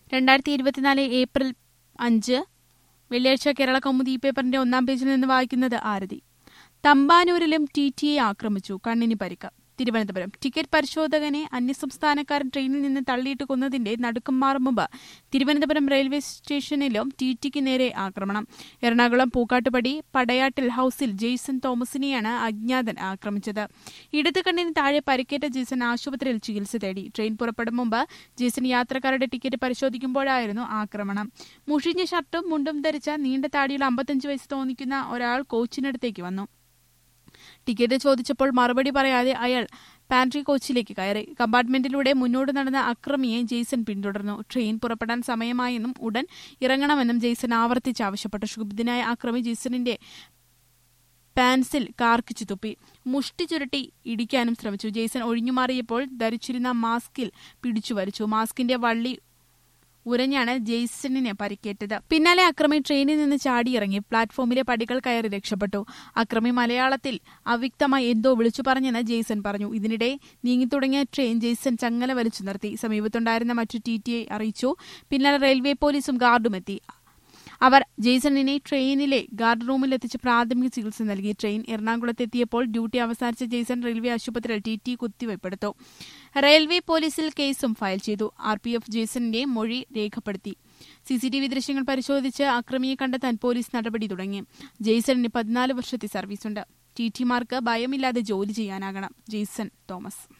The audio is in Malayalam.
2024 ഏപ്രിൽ 5 വെള്ളിയാഴ്ച കേരള കൗമുദി പേപ്പറിന്റെ 1-ാം പേജിൽ നിന്ന് വായിക്കുന്നത് ആരതി. തമ്പാനൂരിലും ടിടിയെ ആക്രമിച്ചു, കണ്ണിന് പരിക്ക്. തിരുവനന്തപുരം. ടിക്കറ്റ് പരിശോധകനെ അന്യസംസ്ഥാനക്കാരൻ ട്രെയിനിൽ നിന്ന് തള്ളിയിട്ട് കൊന്നതിന്റെ നടുക്കം മാറും മുമ്പ് തിരുവനന്തപുരം റെയിൽവേ സ്റ്റേഷനിലും ടിടിക്ക് നേരെ ആക്രമണം. എറണാകുളം പൂക്കാട്ടുപടി പടയാട്ടിൽ ഹൌസിൽ ജെയ്സൺ തോമസിനെയാണ് അജ്ഞാതൻ ആക്രമിച്ചത്. ഇടത് കണ്ണിന് താഴെ പരിക്കേറ്റ ജെയ്സൺ ആശുപത്രിയിൽ ചികിത്സ തേടി. ട്രെയിൻ പുറപ്പെടും മുമ്പ് ജെയ്സൺ യാത്രക്കാരുടെ ടിക്കറ്റ് പരിശോധിക്കുമ്പോഴായിരുന്നു ആക്രമണം. മുഷിഞ്ഞ ഷർട്ടും മുണ്ടും ധരിച്ച നീണ്ട താടിയുള്ള 55 വയസ്സ് തോന്നിക്കുന്ന ഒരാൾ കോച്ചിനടുത്തേക്ക് വന്നു. ടിക്കറ്റ് ചോദിച്ചപ്പോൾ മറുപടി പറയാതെ അയാൾ പാൻട്രി കോച്ചിലേക്ക് കയറി. കമ്പാർട്ട്മെന്റിലൂടെ മുന്നോട്ട് നടന്ന അക്രമിയെ ജെയ്സൺ പിന്തുടർന്നു. ട്രെയിൻ പുറപ്പെടാൻ സമയമായെന്നും ഉടൻ ഇറങ്ങണമെന്നും ജെയ്സൺ ആവർത്തിച്ച് ആവശ്യപ്പെട്ടു. ക്ഷുബ്ധനായ അക്രമി ജെയ്സണിന്റെ പാൻസിൽ കാർക്കിച്ചു തുപ്പി. മുഷ്ടി ചുരുട്ടി ഇടിക്കാനും ശ്രമിച്ചു. ജെയ്സൺ ഒഴിഞ്ഞുമാറിയപ്പോൾ ധരിച്ചിരുന്ന മാസ്കിൽ പിടിച്ചു വലിച്ചു. മാസ്കിന്റെ വള്ളി ഉരഞ്ഞാണ് ജെയ്സണിന് പരിക്കേറ്റത്. പിന്നാലെ അക്രമി ട്രെയിനിൽ നിന്ന് ചാടിയിറങ്ങി പ്ലാറ്റ്ഫോമിലെ പടികൾ കയറി രക്ഷപ്പെട്ടു. അക്രമി മലയാളത്തിൽ അവ്യക്തമായി എന്തോ വിളിച്ചു പറഞ്ഞെന്ന് ജെയ്സൺ പറഞ്ഞു. ഇതിനിടെ നീങ്ങിത്തുടങ്ങിയ ട്രെയിൻ ജെയ്സൺ ചങ്ങല വലിച്ചു നിർത്തി. സമീപത്തുണ്ടായിരുന്ന മറ്റു ടിടിയെ അറിയിച്ചു. പിന്നാലെ റെയിൽവേ പോലീസും ഗാർഡും എത്തി. അവർ ജെയ്സണിനെ ട്രെയിനിലെ ഗാർഡ് റൂമിലെത്തിച്ച് പ്രാഥമിക ചികിത്സ നൽകി. ട്രെയിൻ എറണാകുളത്തെത്തിയപ്പോൾ ഡ്യൂട്ടി അവസാനിച്ച ജെയ്സൺ റെയിൽവേ ആശുപത്രിയിൽ ടിടി കുത്തിവയ്പ്പെടുത്തു. റെയിൽവേ പോലീസിൽ കേസും ഫയൽ ചെയ്തു. RPF ജെയ്സണിന്റെ മൊഴി രേഖപ്പെടുത്തി. CCTV ദൃശ്യങ്ങൾ പരിശോധിച്ച് അക്രമിയെ കണ്ടെത്താൻ പോലീസ് നടപടി തുടങ്ങി. ജെയ്സണിന് 14 വർഷത്തെ സർവീസുണ്ട്. ടിടിമാർക്ക് ഭയമില്ലാതെ ജോലി ചെയ്യാനാകണം. Jason Thomas.